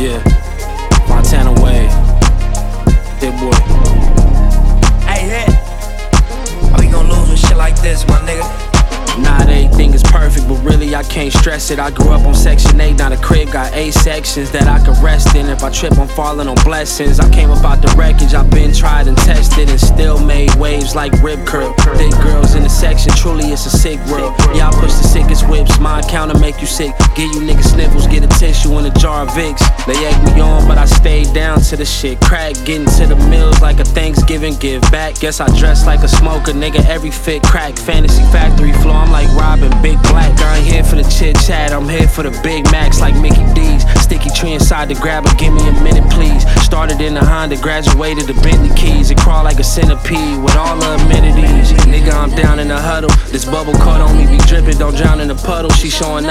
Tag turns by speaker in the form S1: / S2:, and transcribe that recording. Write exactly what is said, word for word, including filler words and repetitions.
S1: Yeah, Montana Way, Big boy.
S2: Hey, hit. How we gon' lose with shit like this, my nigga?
S1: Not everything is perfect, but really I can't stress it. I grew up on section eight, now the crib got eight sections that I can rest in. If I trip, I'm falling on blessings. I came up out the wreckage, I've been tried and tested and still made waves like rip curl. Thick girls in the section, truly it's a sick world. Yeah, I push the sickest whips, my counter make you sick. Give you niggas sniffles, get a tissue in a jar of Vicks. They egg me on, but I stayed down to the shit. Crack, getting to the meals like a Thanksgiving give back. Guess I dress like a smoker, nigga, every fit crack. Fantasy factory floor, I'm like Robin, big black. I ain't here for the chit chat, I'm here for the Big Macs like Mickey D's. Sticky tree inside the grabber, give me a minute please. Started in a Honda, graduated to Bentley keys. It crawl like a centipede with all the amenities. Nigga, I'm down in the huddle. This bubble coat on me be dripping, don't drown in the puddle. She showing